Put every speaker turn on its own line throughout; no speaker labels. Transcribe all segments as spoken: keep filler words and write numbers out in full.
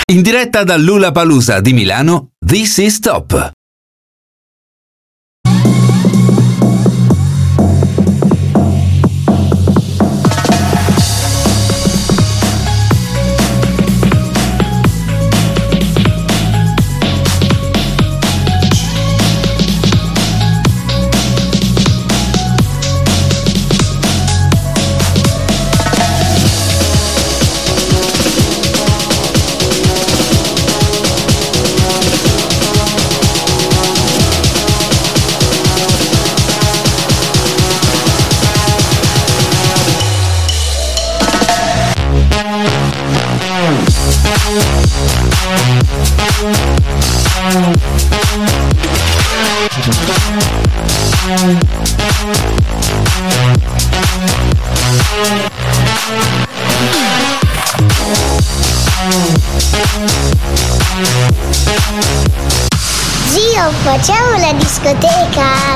In diretta dal Lollapalooza di Milano, This is Top.
Zio, facciamo la discoteca?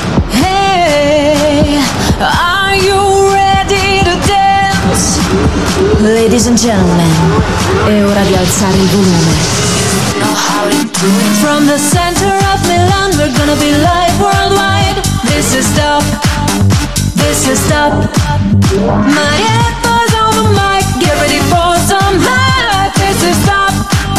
Hey, are you ready to dance? Ladies and gentlemen, è ora di alzare il volume. From the center of Milan, we're gonna be live worldwide. This is top, this is top. Marietto's on the mic, get ready for some hype. This is top,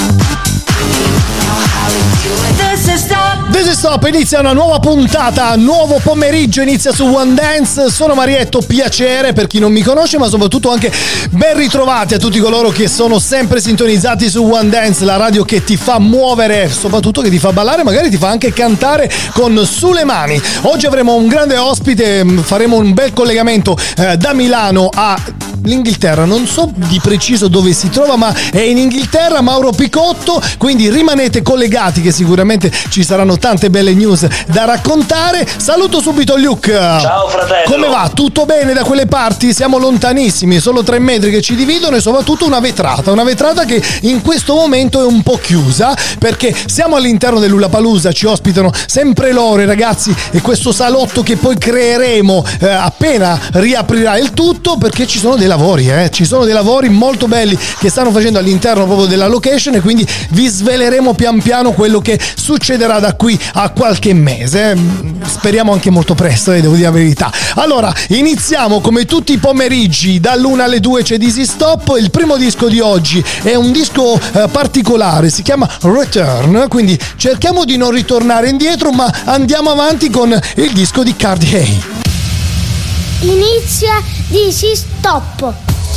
this is top.
This is Top, inizia una nuova puntata, nuovo pomeriggio, inizia su One Dance. Sono Marietto, piacere per chi non mi conosce, ma soprattutto anche ben ritrovati a tutti coloro che sono sempre sintonizzati su One Dance, la radio che ti fa muovere, soprattutto che ti fa ballare, magari ti fa anche cantare con Sulle Mani. Oggi avremo un grande ospite, faremo un bel collegamento eh, da Milano a l'Inghilterra, non so di preciso dove si trova, ma è in Inghilterra, Mauro Picotto, quindi rimanete collegati che sicuramente ci saranno tante belle news da raccontare. Saluto subito Luke.
Ciao fratello.
Come va? Tutto bene da quelle parti? Siamo lontanissimi, solo tre metri che ci dividono e soprattutto una vetrata, una vetrata che in questo momento è un po' chiusa perché siamo all'interno del Lollapalooza, ci ospitano sempre loro i ragazzi e questo salotto che poi creeremo eh, appena riaprirà il tutto, perché ci sono dei lavori, eh? ci sono dei lavori molto belli che stanno facendo all'interno proprio della location e quindi vi sveleremo pian piano quello che succederà da qui a qualche mese, speriamo anche molto presto, eh, devo dire la verità. Allora, iniziamo come tutti i pomeriggi, dall'una alle due c'è This is Top. Il primo disco di oggi è un disco eh, particolare, si chiama Return, quindi cerchiamo di non ritornare indietro, ma andiamo avanti con il disco di Cardi A.
Inizia This is Top.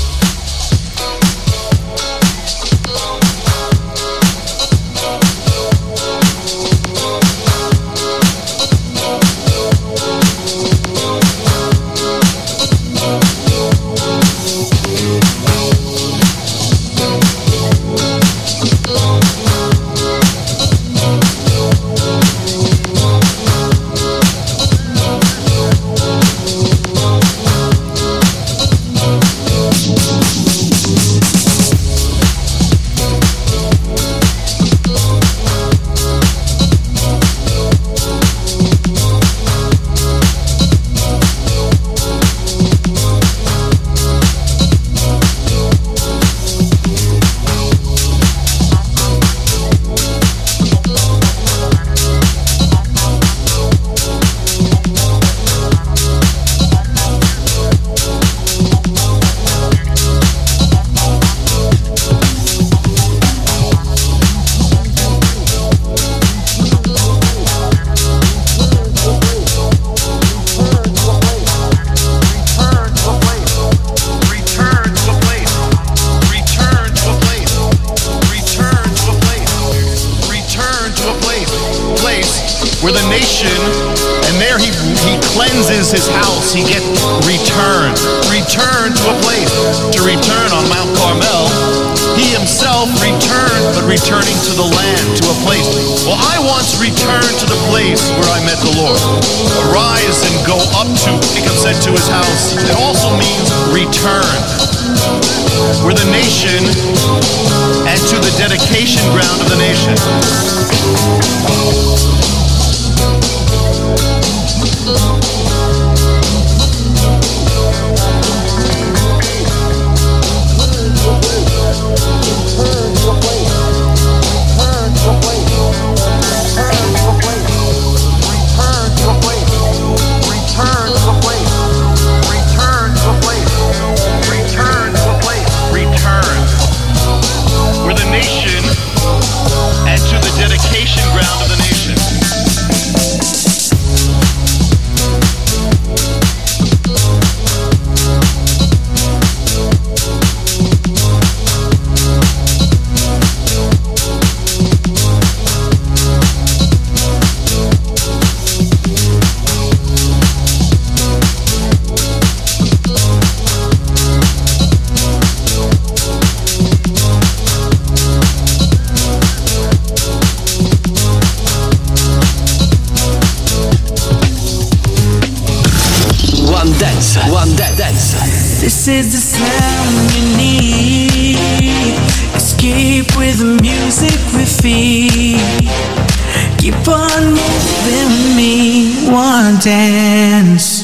Where the nation, and there he he cleanses his house, he gets return, return to a place, to return on Mount Carmel. He himself returned, but returning to the land, to a place. Well, I once returned to the place where I met the Lord. Arise and go up to, Jacob said to his house. It also means return. Where the nation, and to the dedication ground of the nation.
This is the sound you need. Escape with the music we feed. Keep on moving with me, one dance.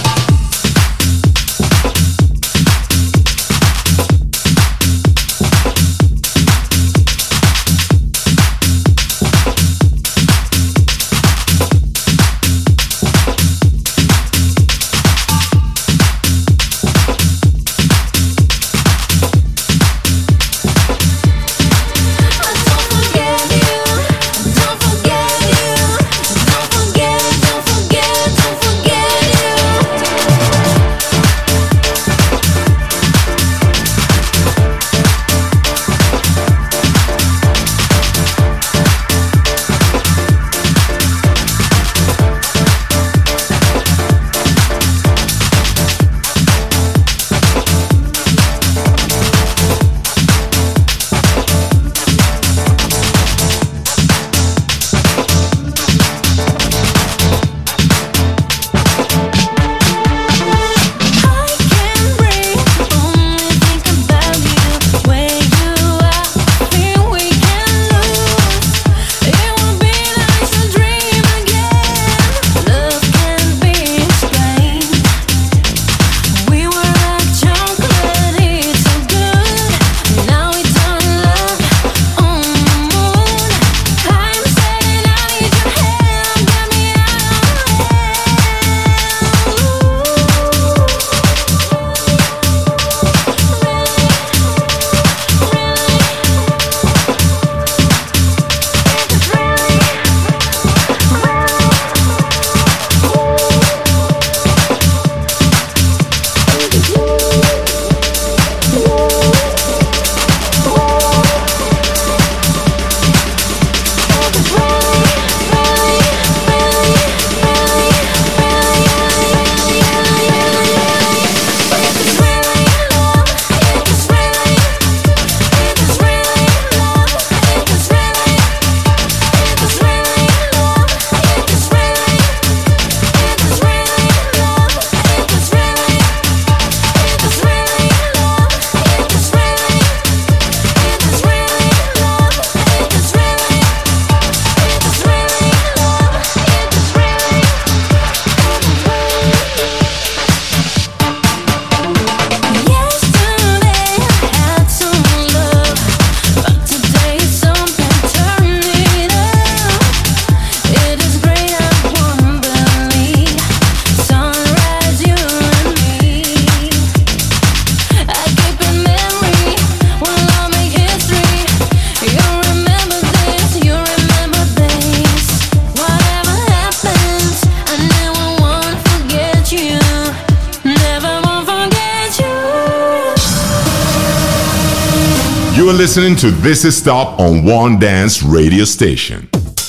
You are listening to This Is Stop on One Dance Radio Station.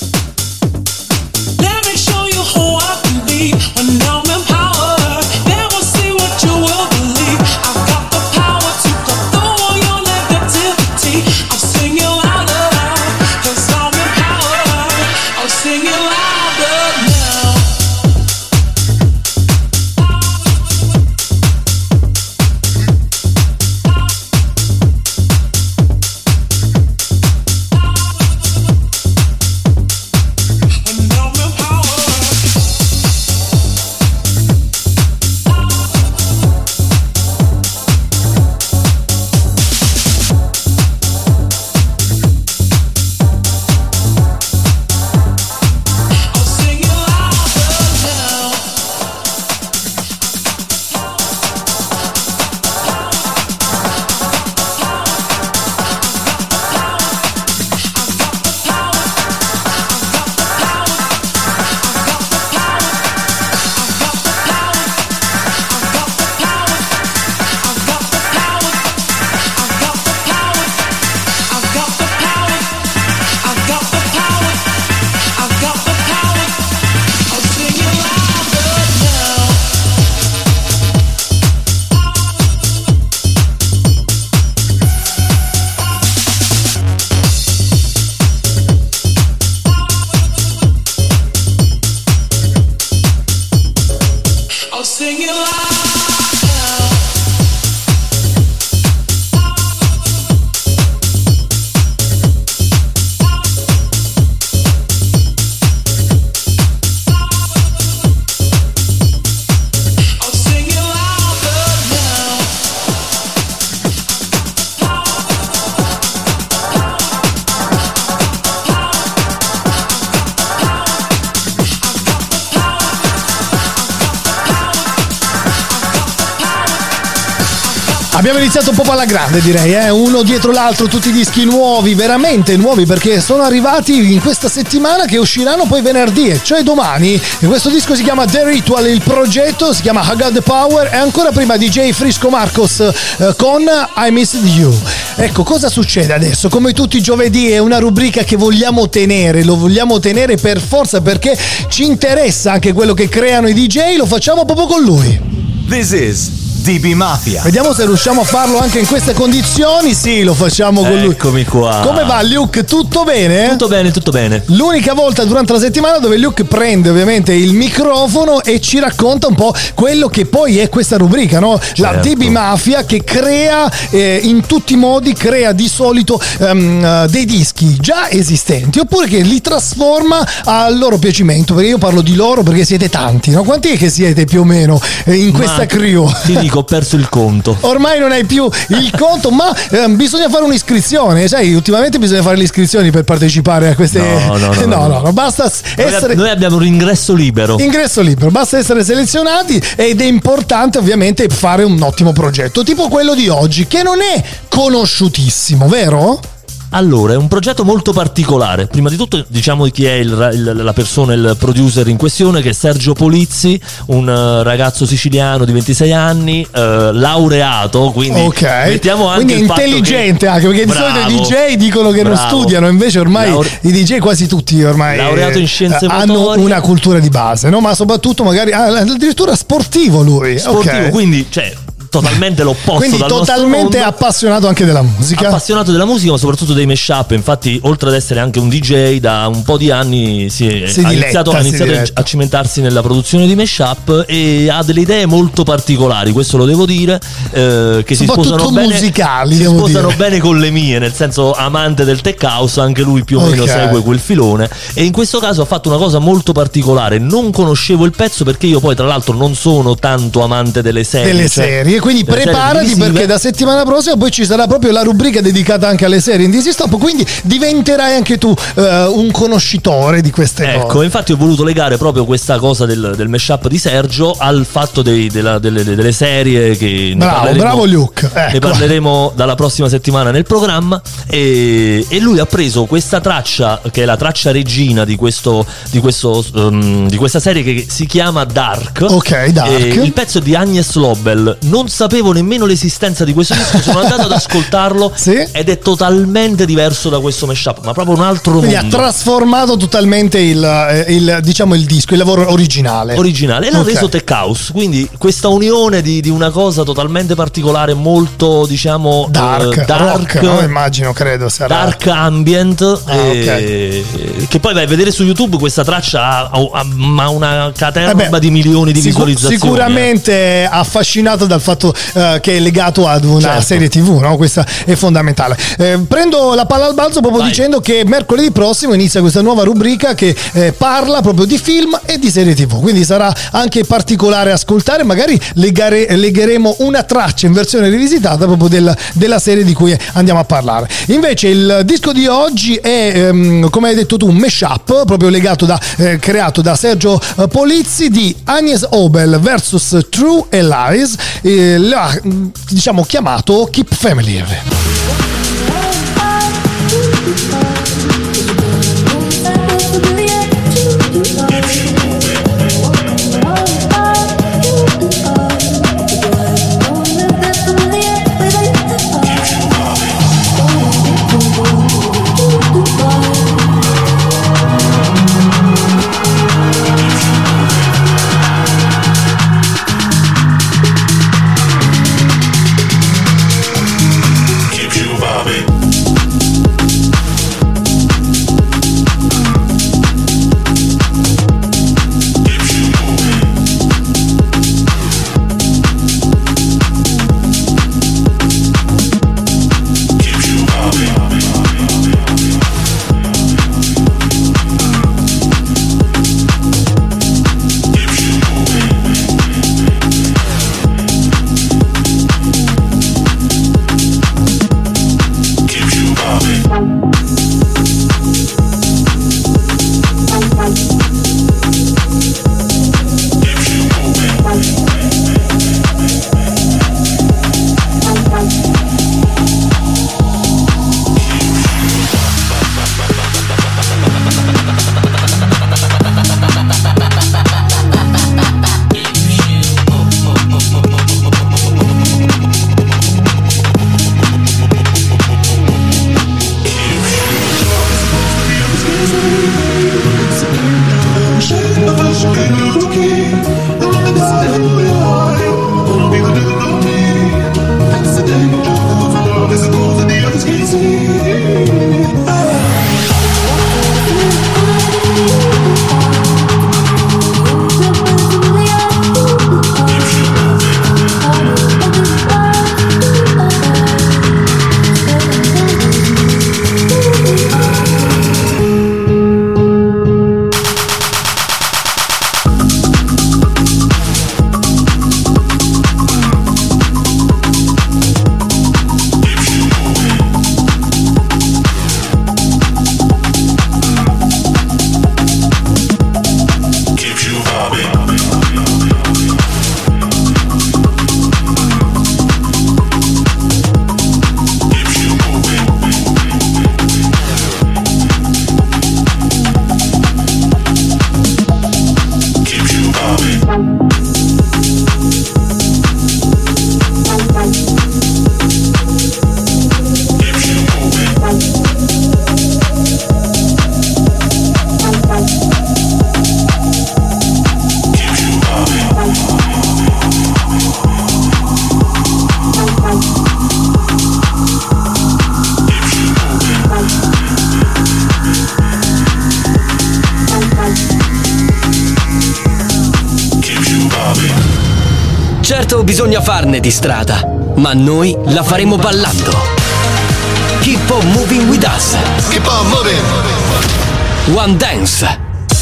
Let me show you who I can be when I'm in power. Never see what you will believe. I've got the power to cut through all your negativity. I'll sing you louder, cause I'm in power. I'll sing you louder now.
Abbiamo iniziato un po' alla grande, direi, eh? Uno dietro l'altro, tutti i dischi nuovi, veramente nuovi, perché sono arrivati in questa settimana che usciranno poi venerdì, e cioè domani. E questo disco si chiama The Ritual, il progetto si chiama I Got The Power, e ancora prima D J Frisco Marcos eh, con I Missed You. Ecco, cosa succede adesso? Come tutti i giovedì è una rubrica che vogliamo tenere, lo vogliamo tenere per forza, perché ci interessa anche quello che creano i D J, lo facciamo proprio con lui.
This is D B Mafia.
Vediamo se riusciamo a farlo anche in queste condizioni. Sì, lo facciamo con lui.
Eccomi qua.
Come va, Luke? Tutto bene?
Tutto bene, tutto bene.
L'unica volta durante la settimana dove Luke prende ovviamente il microfono e ci racconta un po' quello che poi è questa rubrica, no?
Certo.
La D B Mafia, che crea eh, in tutti i modi, crea di solito um, dei dischi già esistenti, oppure che li trasforma al loro piacimento. Perché io parlo di loro perché siete tanti, no? Quanti è che siete più o meno eh, in questa
Ma
crew?
Ti dico, ho perso il conto.
Ormai non hai più il conto, ma eh, bisogna fare un'iscrizione, sai, ultimamente bisogna fare le iscrizioni per partecipare a queste.
No, no, no,
no,
no,
no, no, basta essere.
Noi abbiamo un ingresso libero.
Ingresso libero, basta essere selezionati, ed è importante ovviamente fare un ottimo progetto, tipo quello di oggi, che non è conosciutissimo, vero?
Allora, è un progetto molto particolare. Prima di tutto diciamo chi è il, il, la persona, il producer in questione, che è Sergio Polizzi, un uh, ragazzo siciliano di ventisei anni, uh, laureato, quindi
okay.
mettiamo anche
quindi
il fatto
intelligente
che...
anche, perché
bravo,
di solito i D J dicono che
bravo.
non studiano, invece ormai
Laure...
i D J quasi tutti ormai
laureato in scienze
eh, hanno
motorie.
Una cultura di base, no? Ma soprattutto magari ah, addirittura sportivo lui.
Sportivo,
okay.
quindi cioè totalmente l'opposto.
Quindi
dal
totalmente
nostro
appassionato anche della musica.
Appassionato della musica, ma soprattutto dei mashup. Infatti, oltre ad essere anche un D J, da un po' di anni si,
si
ha
diletta,
iniziato, ha iniziato a cimentarsi nella produzione di mashup, e ha delle idee molto particolari, questo lo devo dire, eh, che si sposano bene,
musicali,
si
devo
sposano
dire.
bene con le mie, nel senso, amante del tech house, anche lui più o meno
okay.
segue quel filone, e in questo caso ha fatto una cosa molto particolare. Non conoscevo il pezzo, perché io poi tra l'altro non sono tanto amante delle serie,
delle
cioè,
serie, quindi prepara perché da settimana prossima poi ci sarà proprio la rubrica dedicata anche alle serie in D C Stop, quindi diventerai anche tu uh, un conoscitore di queste
ecco,
cose.
Infatti ho voluto legare proprio questa cosa del, del mashup di Sergio al fatto dei, della, delle, delle serie che
bravo,
ne
bravo Luke, ecco.
Ne parleremo dalla prossima settimana nel programma, e, e lui ha preso questa traccia, che è la traccia regina di questo di, questo, um, di questa serie, che si chiama Dark.
Ok, Dark.
E il pezzo è di Agnes Lobel. Non sapevo nemmeno l'esistenza di questo disco, sono andato ad ascoltarlo
sì?
ed è totalmente diverso da questo mashup, ma proprio un altro
Quindi
mondo.
ha trasformato totalmente il, il diciamo il disco, il lavoro originale.
Originale, e l'ha
okay.
reso tech house, quindi questa unione di, di una cosa totalmente particolare, molto diciamo
dark,
uh, dark
rock, no? Immagino, credo sarà
dark ambient,
ah,
e,
okay.
che poi vai a vedere su YouTube, questa traccia ha, ha, ha una caterva
eh beh,
di milioni di
sicur-
visualizzazioni.
Sicuramente eh. affascinato dal fatto uh, che è legato ad una
certo.
serie tivù, no? Questa è fondamentale. Eh, prendo la palla al balzo proprio
Vai.
dicendo che mercoledì prossimo inizia questa nuova rubrica che eh, parla proprio di film e di serie tivù, quindi sarà anche particolare ascoltare, magari legare, legheremo una traccia in versione rivisitata proprio del, della serie di cui andiamo a parlare. Invece il disco di oggi è ehm, come hai detto tu un mashup proprio legato da eh, creato da Sergio Polizzi, di Agnes Obel versus True e Lies, eh, l'ha diciamo chiamato Keep Familiar.
Keep you
Tanto bisogna farne di strada, ma noi la faremo ballando. Keep on moving with us.
Keep on moving.
One Dance.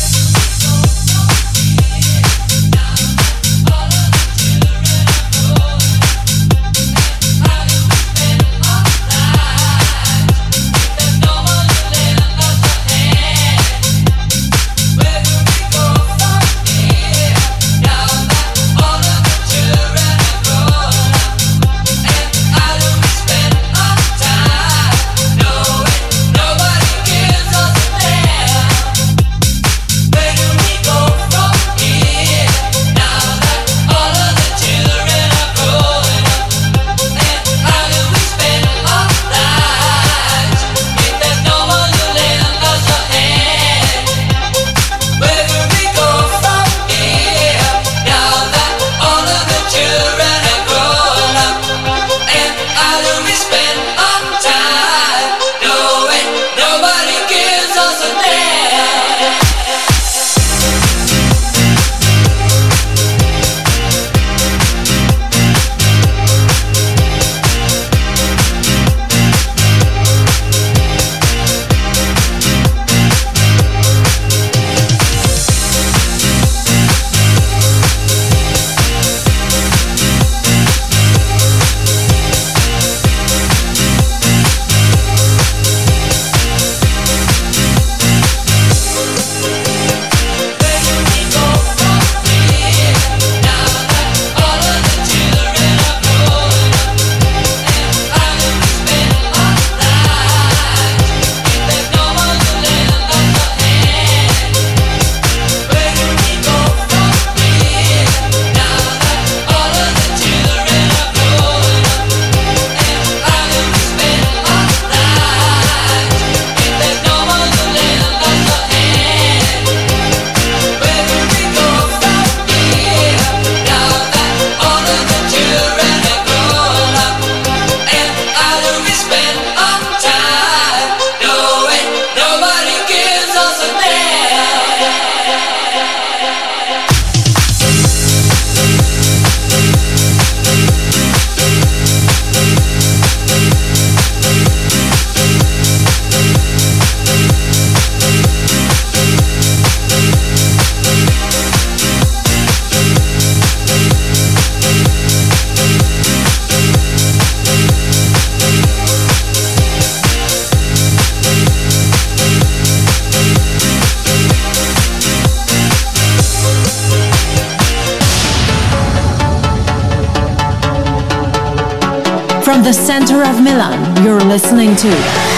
From the center of Milan, you're listening to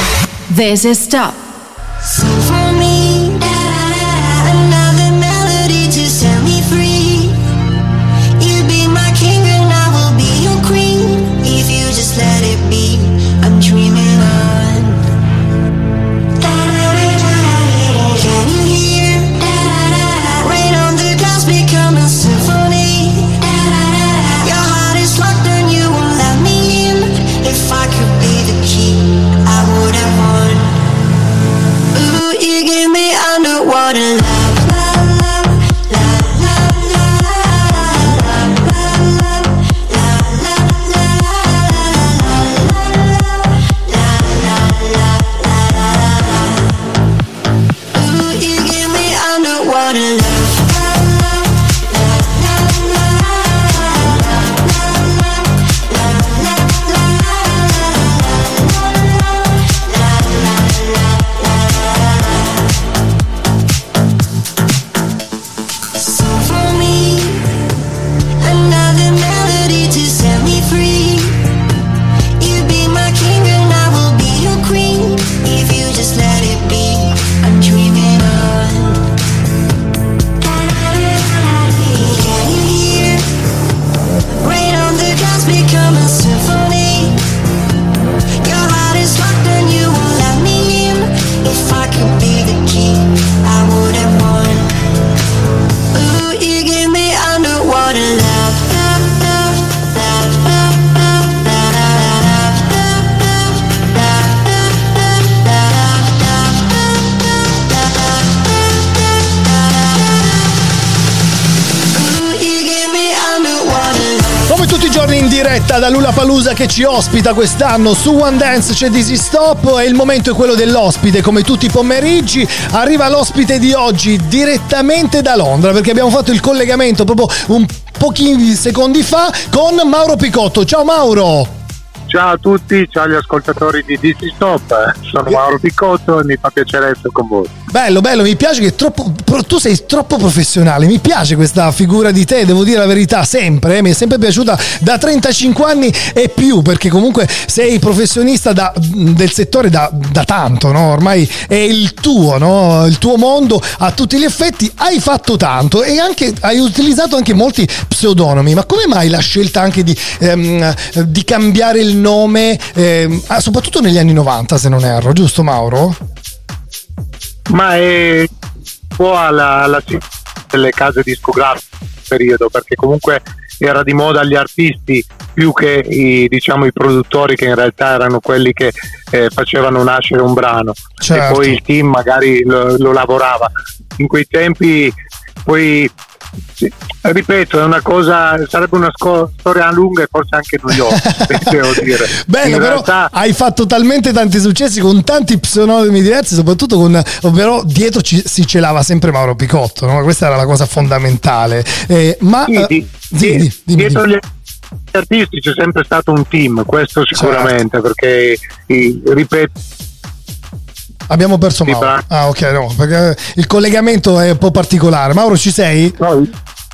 This is Stop.
For me, another melody to set me free. You be my king and I will be your queen. If you just let it be, I'm dreaming on. Can you hear? Rain on the clouds become a symphony. Your heart is locked and you won't let me in. If I could be the key, I would have won. Ooh, you give me underwater love, love, love, love, love, love, love, love, love. Ooh, you give me underwater love.
diretta da Lollapalooza che ci ospita quest'anno. Su One Dance c'è Dizzy Stop e il momento è quello dell'ospite. Come tutti i pomeriggi arriva l'ospite di oggi direttamente da Londra, perché abbiamo fatto il collegamento proprio un pochi secondi fa con Mauro Picotto. Ciao Mauro!
Ciao a tutti, ciao agli ascoltatori di Dizzy Stop, sono Mauro Picotto e mi fa piacere essere con voi.
Bello, bello, mi piace che è troppo, tu sei troppo professionale, mi piace questa figura di te, devo dire la verità, sempre, eh, mi è sempre piaciuta da trentacinque anni e più, perché comunque sei professionista da, del settore da, da tanto, no? Ormai è il tuo, no? Il tuo mondo a tutti gli effetti, hai fatto tanto e anche hai utilizzato anche molti pseudonimi, ma come mai la scelta anche di, ehm, di cambiare il nome, ehm, soprattutto negli anni novanta, se non erro, giusto Mauro?
Ma è un po' alla, alla delle case discografiche periodo, perché comunque era di moda gli artisti più che i, diciamo, i produttori, che in realtà erano quelli che eh, facevano nascere un brano. Certo. E poi il team magari lo, lo lavorava in quei tempi. Poi sì, ripeto, è una cosa, sarebbe una sco- storia lunga e forse anche noiosa, devo dire.
Bello, però realtà... hai fatto talmente tanti successi con tanti pseudonimi diversi, soprattutto con, ovvero dietro ci, si celava sempre Mauro Picotto, no? Questa era la cosa fondamentale. Eh, ma
sì,
uh,
di,
sì,
di,
di,
dietro gli artisti c'è sempre stato un team, questo sicuramente, certo. Perché i, ripeto,
abbiamo perso Mauro. Pra- ah, ok, no, perché il collegamento è un po' particolare. Mauro, ci sei?
No.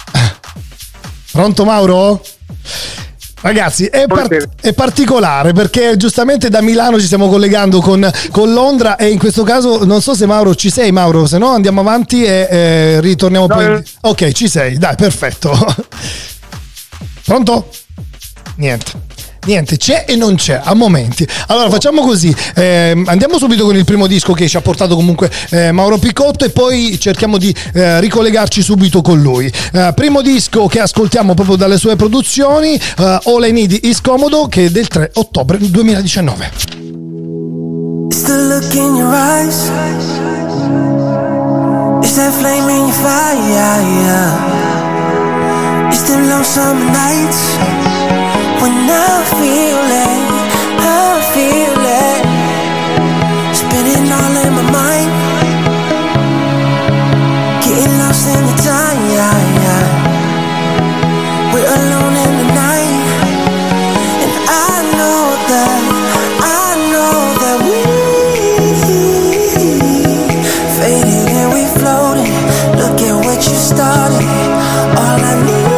Pronto, Mauro? Ragazzi, è, par- è particolare perché giustamente da Milano ci stiamo collegando con, con Londra e in questo caso non so se Mauro ci sei, Mauro, se no andiamo avanti e eh, ritorniamo no, poi. Eh. Ok, ci sei, dai, perfetto. Pronto? Niente. Niente, c'è e non c'è a momenti. Allora facciamo così, eh, andiamo subito con il primo disco che ci ha portato comunque eh, Mauro Picotto e poi cerchiamo di eh, ricollegarci subito con lui. Eh, primo disco che ascoltiamo proprio dalle sue produzioni, eh, All I Need Is Comodo, che è del tre ottobre duemiladiciannove.
It's the look in your eyes, it's that flame in your fire, it's the long summer nights when I feel it, I feel it, spinning all in my mind, getting lost in the time, we're alone in the night, and I know that, I know that we faded and we floated, look at what you started, all I need.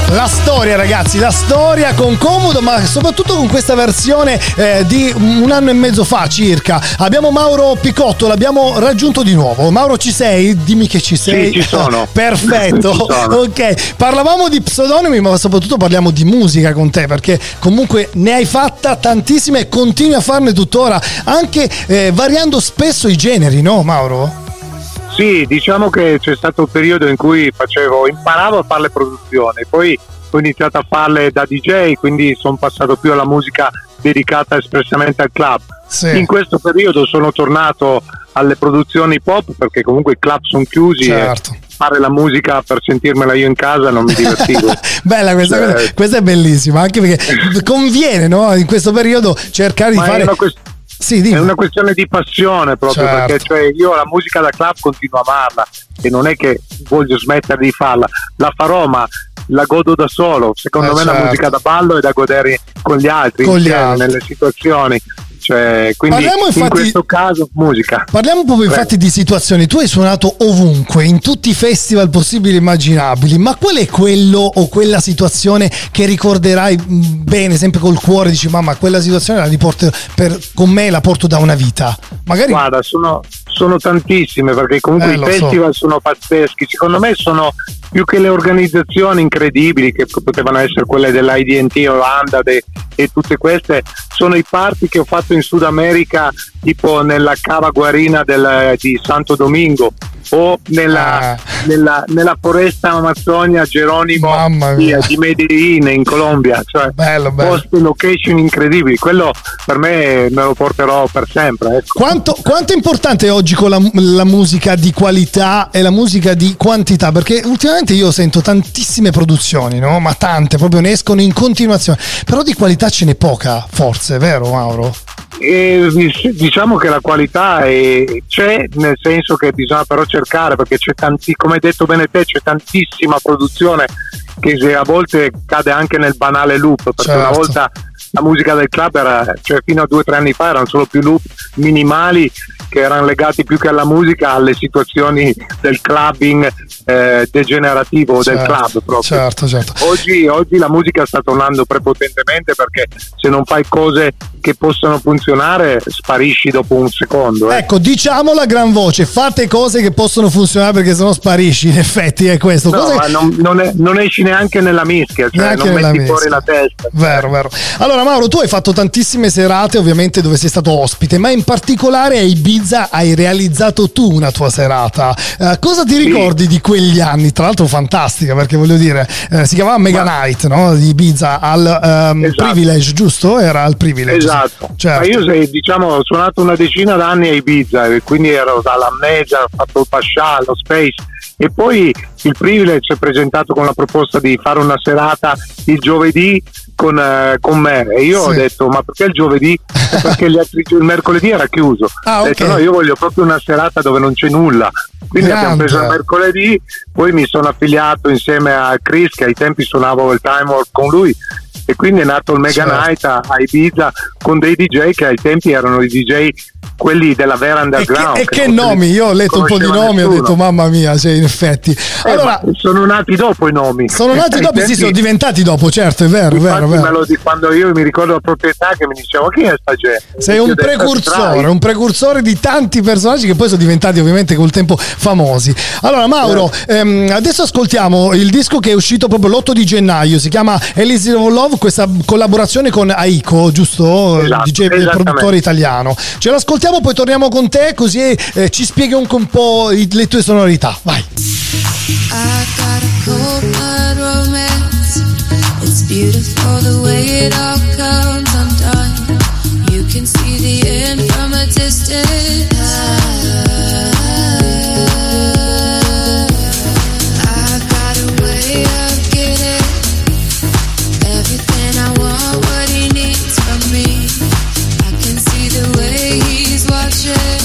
La storia, ragazzi, la storia con Comodo, ma soprattutto con questa versione eh, di un anno e mezzo fa circa. Abbiamo Mauro Picotto, l'abbiamo raggiunto di nuovo. Mauro, ci sei? Dimmi che ci sei.
Sì, ci sono.
Perfetto.
Ci sono.
Ok, parlavamo di pseudonimi, ma soprattutto parliamo di musica con te, perché comunque ne hai fatta tantissime e continui a farne tuttora, anche eh, variando spesso i generi, no Mauro?
Sì, diciamo che c'è stato un periodo in cui facevo, imparavo a fare le produzioni, poi ho iniziato a farle da D J, quindi sono passato più alla musica dedicata espressamente al club.
Sì.
In questo periodo sono tornato alle produzioni pop, perché comunque i club sono chiusi,
certo.
E fare la musica per sentirmela io in casa non mi divertivo.
Bella questa
Cioè,
cosa, questa è bellissima, anche perché conviene, no, in questo periodo cercare di
ma
fare
è una, quest-
sì,
è una questione di passione proprio,
Certo.
perché cioè, io la musica da club continuo a amarla e non è che voglio smettere di farla, la farò ma la godo da solo. Secondo
Eh,
me
certo.
la musica da ballo è da godere con gli altri,
Con gli
insieme,
altri.
nelle situazioni. Cioè, quindi
Parliamo, infatti-
in questo caso musica.
Parliamo proprio
Prego.
infatti di situazioni. Tu hai suonato ovunque, in tutti i festival possibili e immaginabili, ma qual è quello o quella situazione che ricorderai mh, bene, sempre col cuore, dici mamma quella situazione la riporto per, con me, la porto da una vita? Magari
Guarda, sono, sono tantissime, perché comunque
Eh,
i
lo so.
festival sono pazzeschi. Secondo me sono più che le organizzazioni incredibili che potevano essere quelle dell'I D and T Olanda de- e tutte queste, sono i party che ho fatto in Sud America, tipo nella Cava Guarina del, di Santo Domingo, o nella,
Ah.
nella, nella foresta Amazzonia Geronimo
Mamma
di,
mia.
di Medellin in Colombia, cioè
Bello, bello.
posti, location incredibili. Quello per me me lo porterò per sempre, ecco.
Quanto, quanto è importante oggi con la, la musica di qualità e la musica di quantità? Perché ultimamente io sento tantissime produzioni, no? Ma tante, proprio ne escono in continuazione. Però di qualità ce n'è poca, forse, vero Mauro?
E diciamo che la qualità è, c'è, nel senso che bisogna però cercare, perché c'è tanti, come hai detto bene te, c'è tantissima produzione che se a volte cade anche nel banale loop, perché
Certo.
una volta la musica del club era, cioè fino a due o tre anni fa erano solo più loop minimali che erano legati più che alla musica alle situazioni del clubbing eh, degenerativo del
Certo,
club proprio.
certo, certo.
Oggi, oggi la musica sta tornando prepotentemente, perché se non fai cose che possano funzionare sparisci dopo un secondo. eh.
Ecco, diciamolo a gran voce, fate cose che possono funzionare perché sennò sparisci, in effetti è questo.
No,
Cose-
ma non, non, è- non esci neanche nella mischia, cioè
Neanche
non
nella
metti
mischia.
fuori la testa.
Vero, vero. Allora Mauro, tu hai fatto tantissime serate ovviamente dove sei stato ospite, ma in particolare a Ibiza hai realizzato tu una tua serata. Eh, cosa ti ricordi di quegli anni? Tra l'altro fantastica, perché voglio dire, eh, si chiamava Mega
Ma-
Night, no? Di Ibiza al ehm,
Esatto.
Privilege, giusto? Era al Privilege.
Esatto,
Certo.
ma io sei, diciamo, ho suonato una decina d'anni a Ibiza, e quindi ero all'Amnesia, ho fatto il Pascià, lo Space, e poi il Privilege si è presentato con la proposta di fare una serata il giovedì con, eh, con me, e io
Sì.
ho detto ma perché il giovedì? Perché gli altri, il mercoledì era chiuso.
Ah,
Ho detto
ok.
no, io voglio proprio una serata dove non c'è nulla, quindi abbiamo
Grande.
preso il mercoledì, poi mi sono affiliato insieme a Chris, che ai tempi suonavo il Time Warp con lui, e quindi è nato il Mega
Certo.
Night a, a Ibiza con dei D J che ai tempi erano i D J quelli della vera
E che,
underground.
e che
non se
nomi?
li
Io ho letto un po' di
conosceva
nomi e ho
nessuno.
detto mamma mia, cioè in effetti.
Eh,
Allora,
ma sono nati dopo i nomi.
sono nati
Ai
dopo, sì,
tempi-
sono diventati dopo, certo, è vero, è vero,
infatti
è vero.
me lo di- quando io mi ricordo la proprietà che mi diceva chi è sta gente?
Sei
Io
un
ho detto,
precursore,
"Dai".
un precursore di tanti personaggi che poi sono diventati ovviamente col tempo famosi. Allora Mauro, ehm, adesso ascoltiamo il disco che è uscito proprio l'otto di gennaio, si chiama Elixir of Love, questa collaborazione con Aiko, giusto?
Esatto,
D J e
esattamente.
produttore italiano. Ce l'ascoltiamo, poi torniamo con te così eh, ci spieghi un, un po' i- le tue sonorità. Vai.
I got a cold blood romance. It's beautiful the way it all comes undone. You can see the end from a distance. I got a way of getting everything I want, what he needs from me. I can see the way he's watching.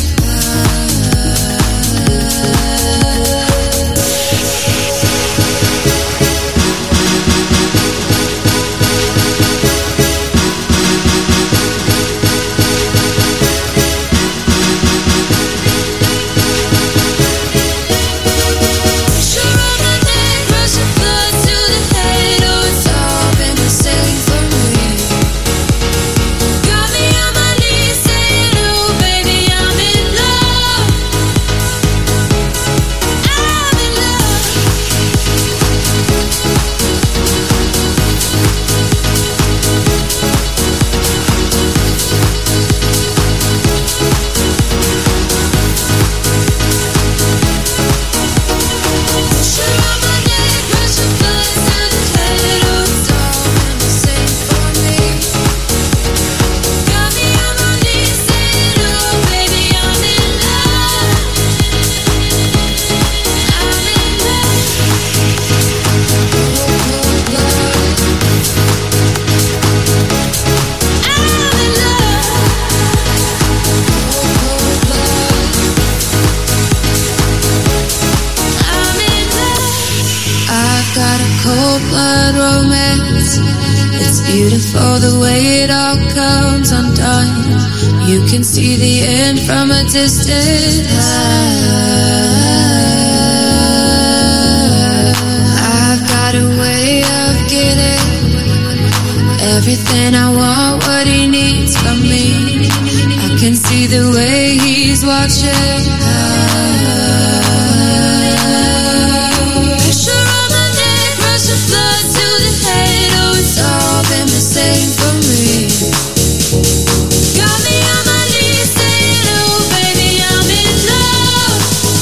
beautiful the way it all comes undone. You can see the end from a distance. I've got a way of getting everything I want, what he needs from me. I can see the way he's watching. Pressure on my neck, rush of blood to the head. Oh, it's all been the same for me. Got me on my knees saying, oh baby, I'm in love.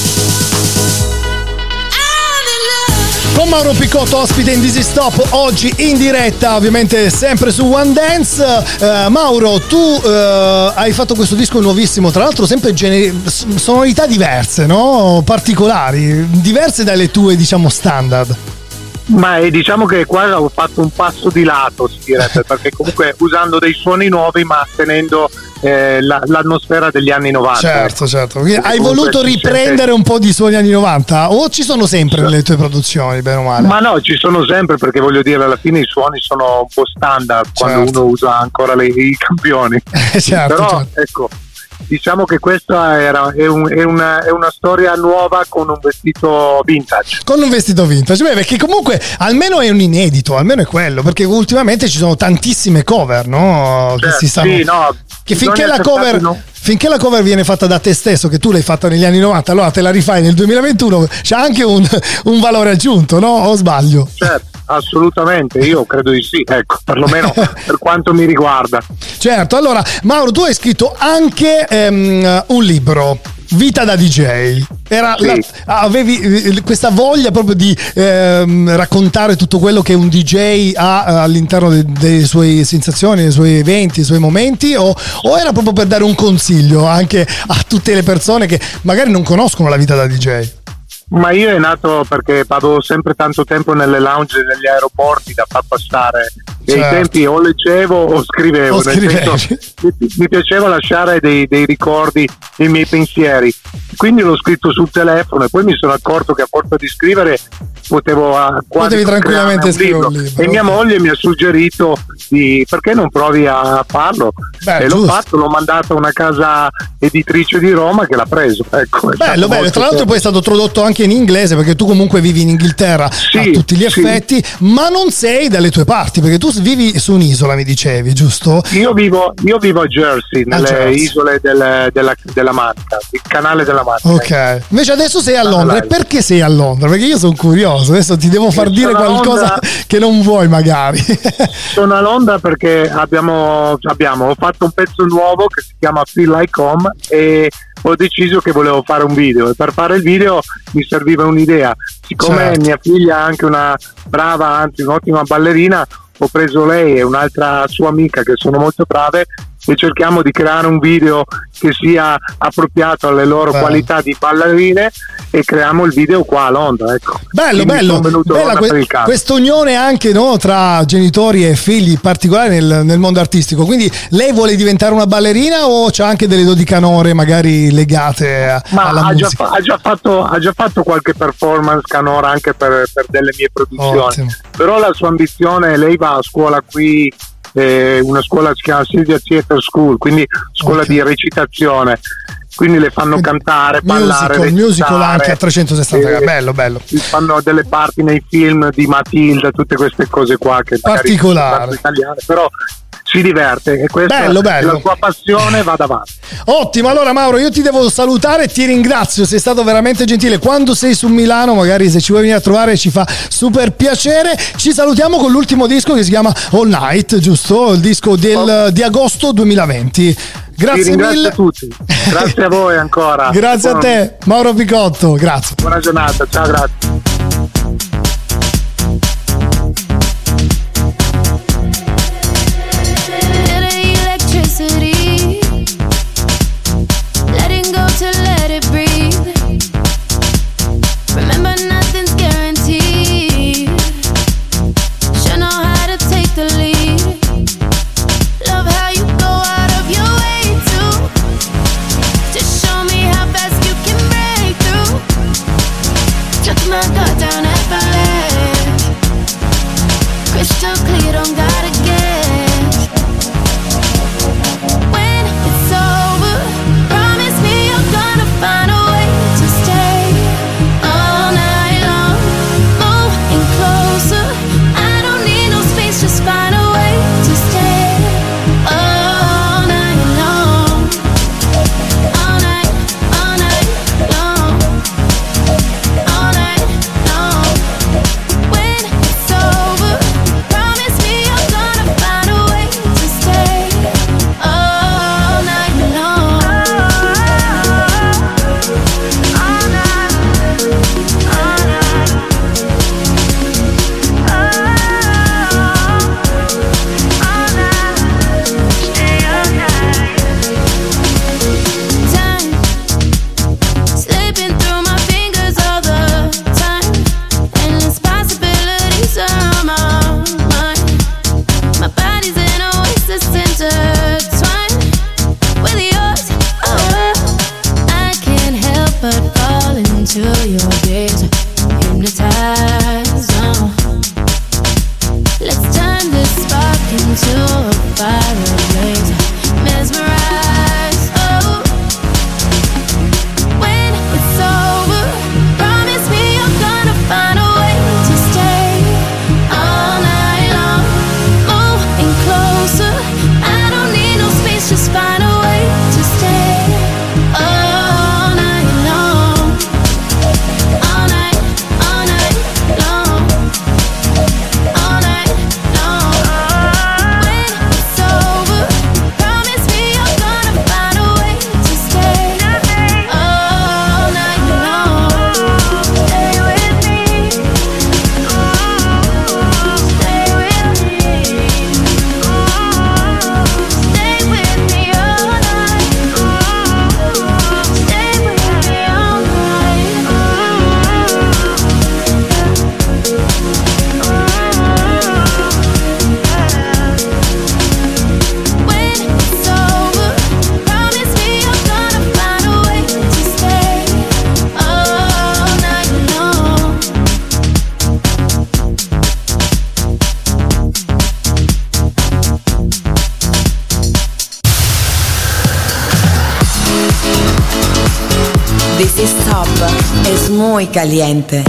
I'm in love.
Con Mauro Picotto ospite in This Is Top, oggi in diretta, ovviamente sempre su One Dance. Uh, Mauro, tu uh, hai fatto questo disco nuovissimo, tra l'altro sempre gene- sonorità diverse, no? Particolari, diverse dalle tue, diciamo, standard.
Ma eh, diciamo che qua ho fatto un passo di lato, si direbbe, perché comunque usando dei suoni nuovi ma tenendo eh, la, l'atmosfera degli anni novanta.
Certo, certo. Quindi hai
comunque
voluto
si
riprendere
sente...
un po' di suoni anni novanta o ci sono sempre nelle tue produzioni, bene o male?
Ma no, ci sono sempre, perché voglio dire, alla fine i suoni sono un po' standard,
certo,
quando uno usa ancora le, i campioni.
certo,
Però
certo.
ecco, diciamo che questa era, è, un, è, una, è una storia nuova con un vestito vintage.
Con un vestito vintage, beh, perché comunque almeno è un inedito, almeno è quello, perché ultimamente ci sono tantissime cover, no?
Cioè,
che si stanno...
sì, no,
che finché
bisogna
la cover
accertarsi, no?
Finché la cover viene fatta da te stesso, che tu l'hai fatta negli anni novanta, allora te la rifai nel duemilaventuno, c'ha anche un, un valore aggiunto, no? O sbaglio?
Certo, assolutamente, io credo di sì, ecco, perlomeno per quanto mi riguarda.
Certo, allora Mauro, tu hai scritto anche ehm, un libro, Vita da D J. Era
Sì.
la, avevi eh, questa voglia proprio di ehm, raccontare tutto quello che un D J ha eh, all'interno de- delle sue sensazioni, dei suoi eventi, dei suoi momenti, o, o era proprio per dare un consiglio anche a tutte le persone che magari non conoscono la vita da D J?
Ma io è nato perché avevo sempre tanto tempo nelle lounge degli aeroporti da far passare, e
Certo.
ai tempi o leggevo o scrivevo,
O
nel
scrivevi.
senso, mi, mi piaceva lasciare dei, dei ricordi, dei miei pensieri, quindi l'ho scritto sul telefono e poi mi sono accorto che a forza di scrivere potevo ah, quasi
Potevi tranquillamente
crearne
scrivere un
libro.
libro.
E mia moglie mi ha suggerito di perché non provi a farlo.
Beh,
e l'ho
giusto.
fatto, l'ho mandato a una casa editrice di Roma che l'ha preso, ecco, è stato
Bello, bello.
molto
Tra l'altro poi è stato tradotto anche in inglese, perché tu comunque vivi in Inghilterra
Sì,
a tutti gli
sì.
effetti, ma non sei dalle tue parti, perché tu vivi su un'isola, mi dicevi, giusto?
Io vivo, io vivo a Jersey,
A
nelle
Jersey.
isole del- della, della Manica, il canale della Manica.
Ok, invece adesso sei a
Ah,
Londra.
dai.
E perché sei a Londra? Perché io sono curioso, adesso ti devo far
Sono
dire
a
qualcosa
Londra.
che non vuoi magari.
Sono a Londra perché abbiamo, abbiamo ho fatto un pezzo nuovo che si chiama Feel Like Home e ho deciso che volevo fare un video, e per fare il video mi serviva un'idea. Siccome
Certo.
mia figlia è anche una brava, anzi un'ottima ballerina, ho preso lei e un'altra sua amica che sono molto brave e cerchiamo di creare un video che sia appropriato alle loro
Bello.
qualità di ballerine, e creiamo il video qua a Londra, ecco.
Bello,
Quindi
bello,
sono venuto a
bella
Londra per
que-
il caso.
questa unione anche, no, tra genitori e figli, in particolare nel, nel mondo artistico. Quindi lei vuole diventare una ballerina o c'ha anche delle doti canore magari legate a-
Ma
alla
ha già,
musica?
fa- ha, già fatto, ha già fatto qualche performance canora anche per, per delle mie produzioni.
Ottimo.
Però la sua ambizione, lei va a scuola qui, eh, una scuola che si chiama Silvia Theatre School, quindi scuola
Ok.
di recitazione, quindi le fanno cantare, ballare,
Musical, musical
recitare,
anche a trecentosessanta gradi,
eh,
bello, bello.
fanno delle parti nei film di Matilda, tutte queste cose qua che magari
Particolare.
non sono italiane, però si diverte, e questa
Bello, bello.
è la sua passione, va davanti.
Ottimo, allora Mauro, io ti devo salutare, ti ringrazio, sei stato veramente gentile. Quando sei su Milano, magari se ci vuoi venire a trovare, ci fa super piacere. Ci salutiamo con l'ultimo disco che si chiama All Night, giusto? Il disco del, di agosto duemilaventi.
Vi
Grazie
ringrazio
mille.
a tutti, grazie a voi ancora.
Grazie a
Buona-
te, Mauro Picotto, grazie.
Buona giornata, ciao, grazie.
Electricity, letting go to let it breathe. Remember, nothing's guaranteed. Should know how to take the lead. Love how you go out of your way to to show me how fast you can break through. Touch my gut.
This is top, es muy caliente.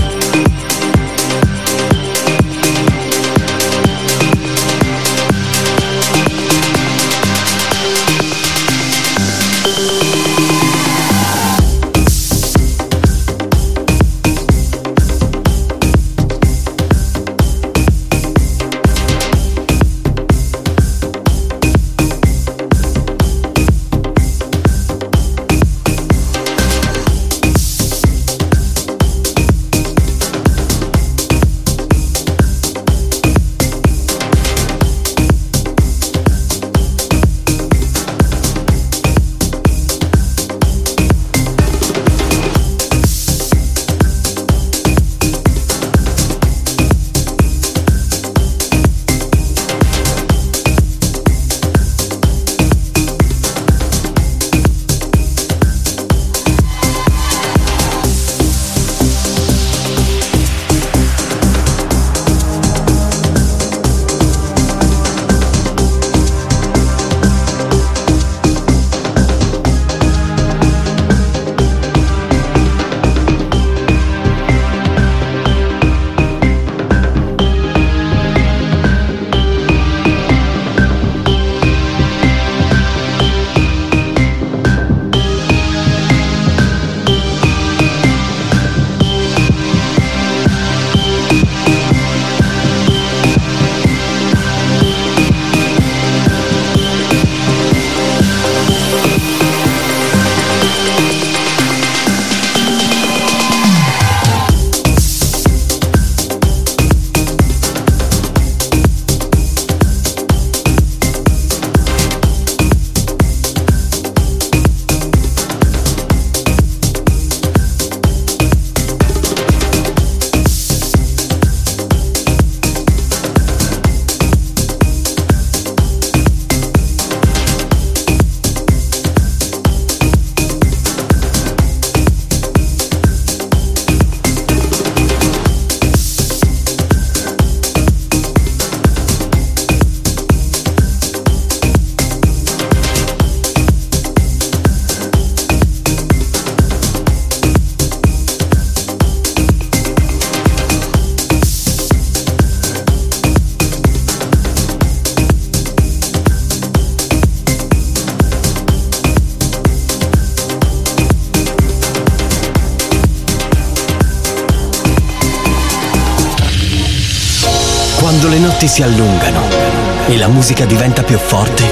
Quando le notti si allungano e la musica diventa più forte,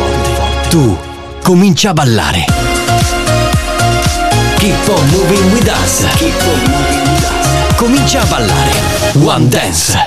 tu comincia a ballare. Keep on moving with us. Comincia a ballare One Dance.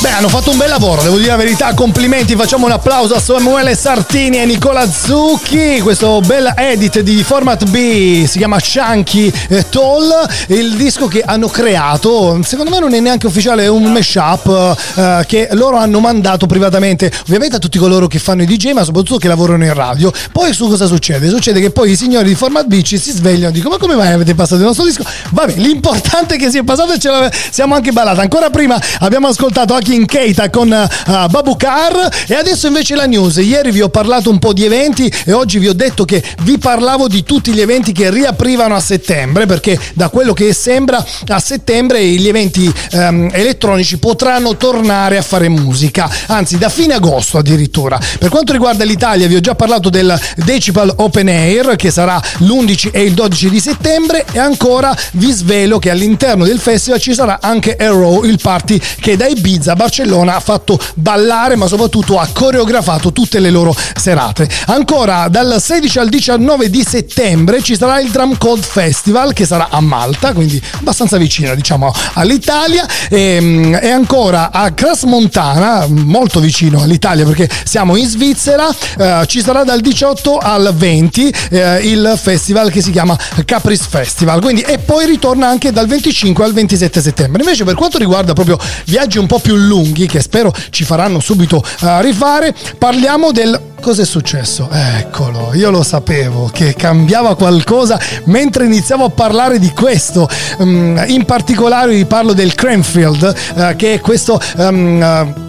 Beh, hanno fatto un bel lavoro, devo dire la verità, complimenti, facciamo un applauso a Samuele Sartini e Nicola Zucchi, questo bel edit di Format B, si chiama Chunky Toll, il disco che hanno creato, secondo me non è neanche ufficiale, è un mashup eh, che loro hanno mandato privatamente, ovviamente a tutti coloro che fanno i D J, ma soprattutto che lavorano in radio. Poi su cosa succede? Succede che poi i signori di Format B ci si svegliano e dicono: ma come mai avete passato il nostro disco? Vabbè, l'importante è che sia passato e ce la siamo anche ballati. Ancora prima abbiamo ascoltato Akin Keita con uh, Babu Car, e adesso invece la news. Ieri vi ho parlato un po' di eventi e oggi vi ho detto che vi parlavo di tutti gli eventi che riaprivano a settembre, perché da quello che sembra a settembre gli eventi um, elettronici potranno tornare a fare musica, anzi da fine agosto addirittura. Per quanto riguarda l'Italia vi ho già parlato del Decibel Open Air che sarà l'undici e il dodici di settembre, e ancora vi svelo che all'interno del festival ci sarà anche Arrow, il party che da Ibiza a Barcellona ha fatto ballare ma soprattutto ha coreografato tutte le loro serate. Ancora dal sedici al diciannove di settembre ci sarà il Drum Code Festival che sarà a Malta, quindi abbastanza vicino diciamo all'Italia, e, e ancora a Crans-Montana, molto vicino all'Italia perché siamo in Svizzera, eh, ci sarà dal diciotto al venti eh, il festival che si chiama Caprice Festival, quindi, e poi ritorna anche dal venticinque al ventisette settembre. Invece per quanto riguarda proprio viaggi un po' più lunghi che spero ci faranno subito uh, rifare, parliamo del cosa è successo? Eccolo, io lo sapevo che cambiava qualcosa mentre iniziavo a parlare di questo. Um, in particolare vi parlo del Cranfield, uh, che è questo um, uh,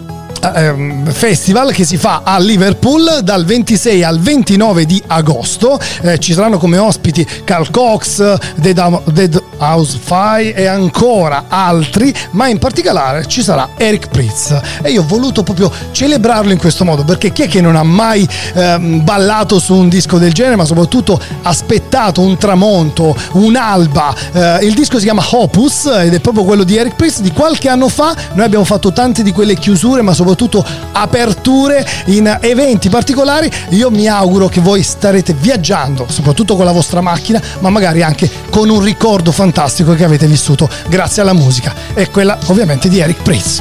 festival che si fa a Liverpool dal ventisei al ventinove di agosto. Eh, ci saranno come ospiti Carl Cox, Dead, Dead House Five e ancora altri, ma in particolare ci sarà Eric Prydz, e io ho voluto proprio celebrarlo in questo modo, perché chi è che non ha mai ehm, ballato su un disco del genere, ma soprattutto aspettato un tramonto, un'alba. Eh, il disco si chiama Opus ed è proprio quello di Eric Prydz di qualche anno fa. Noi abbiamo fatto tante di quelle chiusure, ma soprattutto aperture in eventi particolari. Io mi auguro che voi starete viaggiando, soprattutto con la vostra macchina, ma magari anche con un ricordo fantastico che avete vissuto grazie alla musica, e quella ovviamente di Eric Prydz.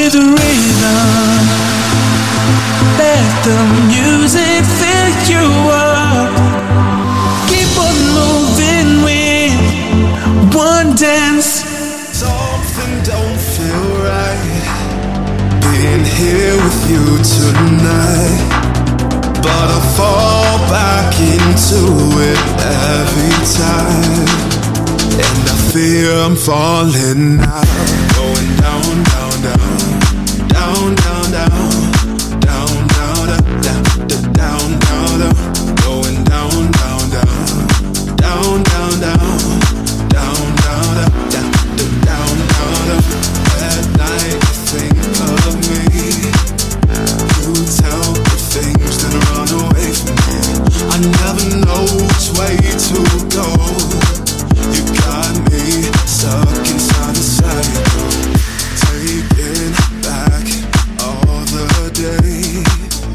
with the rhythm. Let the music fill you up. Keep on moving with one dance.
Something don't feel right being here with you tonight, but I fall back into it every time. And I fear I'm falling now. Going down, down, down. Down, down, down. Down, down, down, down, down, down, down. Going down, down, down. Down, down, down. Down, down, down, down, down, down. At night you think of me. You tell me things that run away from me. I never know which way to go. You got me stuck inside the cycle, taking back all the days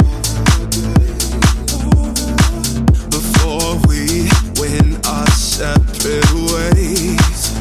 before we went our separate ways.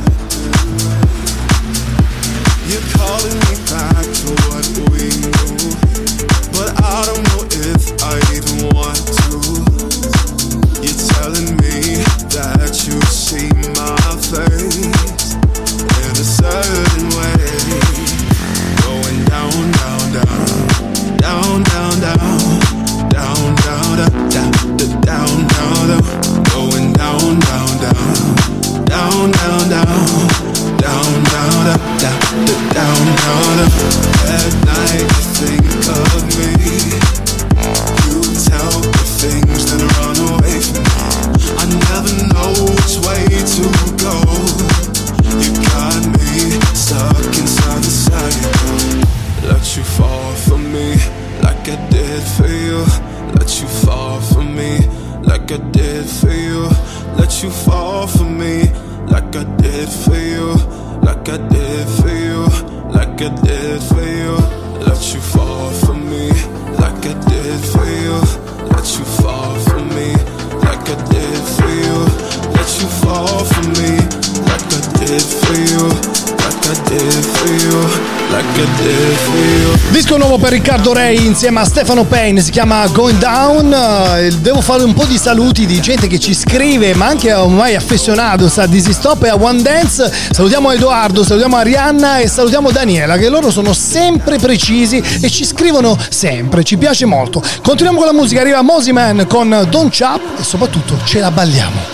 You're calling me back to what we knew, but I don't know if I even want to. You're telling me that you see my face in a certain way. Going down, down, down. Down, down, down. Down, down, down. Down, down, down. Going down, down, down. Down, down, down. Down, down, down. Down, down, down. At night you think of me. You tell me things that run away from me. I never know which way to go. You got me stuck inside the cycle. Let you fall for me like I did for you. Let you fall for me like I did for you. Let you fall for me like I did for you. Like I did for you. Like I did for you. Let you fall for me like I did for you. Let you fall for me like I did for you. Let you fall for me like I did for you. Like I did for you. Like I did for you.
Disco nuovo per Riccardo Rei insieme a Stefano Payne, si chiama Going Down. Eh, Devo fare un po' di saluti di gente che ci scrive, ma anche ormai affezionato a This Is Top e a One Dance. Salutiamo Edoardo, salutiamo Arianna e salutiamo Daniela, che loro sono sempre precisi e ci scrivono sempre, ci piace molto. Continuiamo con la musica, arriva Mosey Man con Don't Chop e soprattutto ce la balliamo.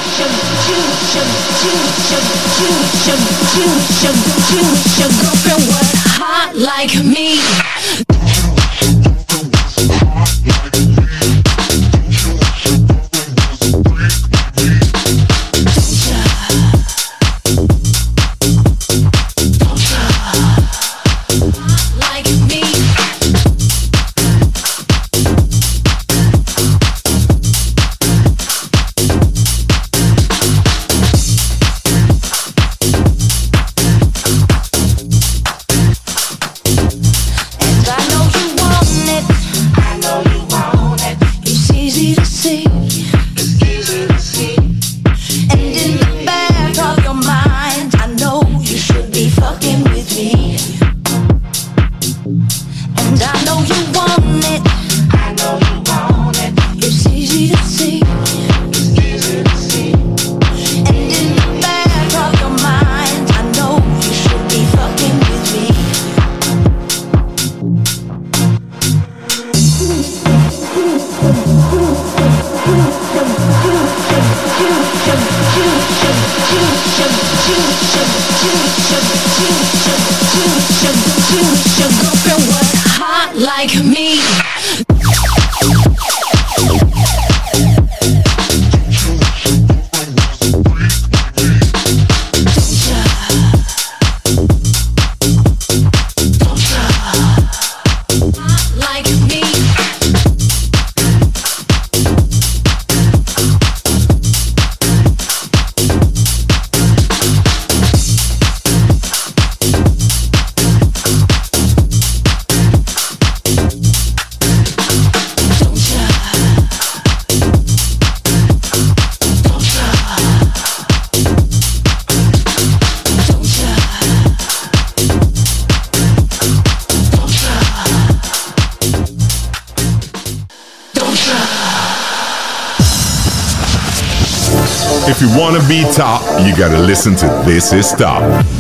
Hot like me.
Hot like me.
If you wanna be top, you gotta listen to This Is Top.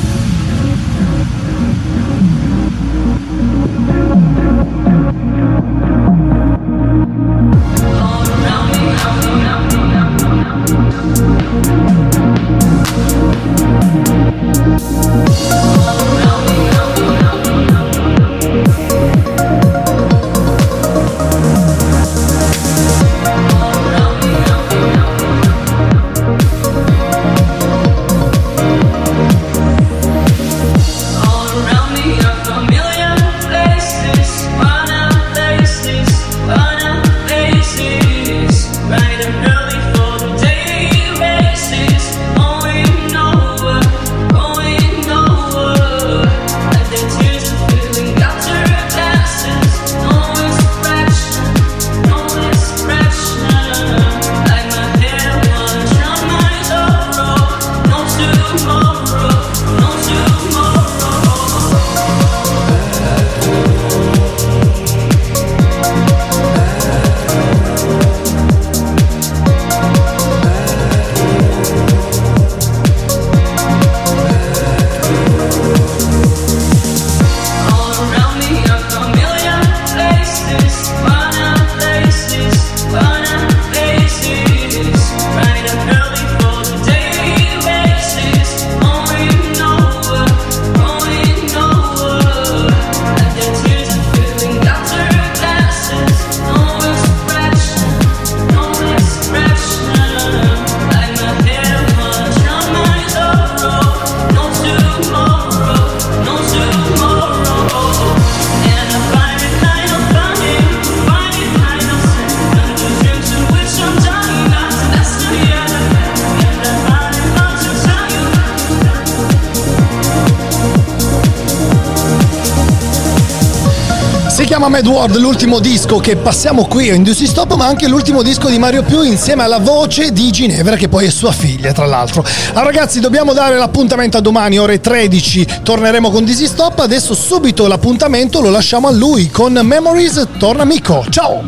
Si chiama Mad World, l'ultimo disco che passiamo qui a Industry Stop, ma anche l'ultimo disco di Mario Più insieme alla voce di Ginevra, che poi è sua figlia, tra l'altro. Ah, ragazzi, dobbiamo dare l'appuntamento a domani, ore tredici, torneremo con Industry Stop. Adesso subito l'appuntamento lo lasciamo a lui con Memories. Torna amico, ciao!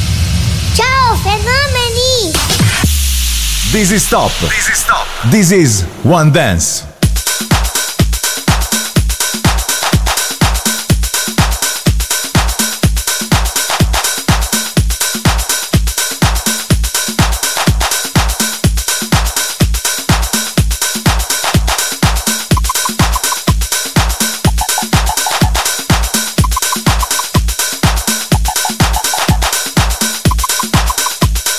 Ciao, fenomeni!
This is Stop. This is Stop. This is One Dance.